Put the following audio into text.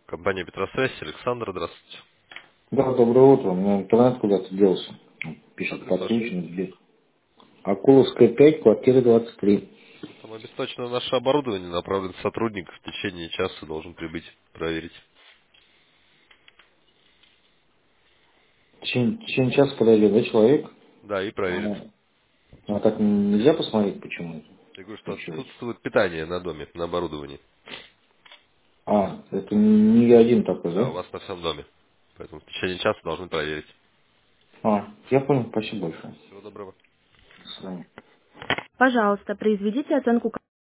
Компания Петросвязь, Александр, здравствуйте. Да, доброе утро. У меня интернет куда-то делся. Пишет, Адрес ваш. подключен сбит. Акуловская 5, квартира 23. Там обесточено наше оборудование, направлен сотрудник в течение часа должен прибыть, проверить. В течение часа подойдет, да, человек? Да, и проверит. А так нельзя посмотреть, почему это Я говорю, что случилось? отсутствует питание на доме, на оборудовании. А, это не я один такой, Да, да? у вас на всем доме. Поэтому в течение часа должны проверить. А, я понял, спасибо большое. Всего доброго. До свидания. Пожалуйста, произведите оценку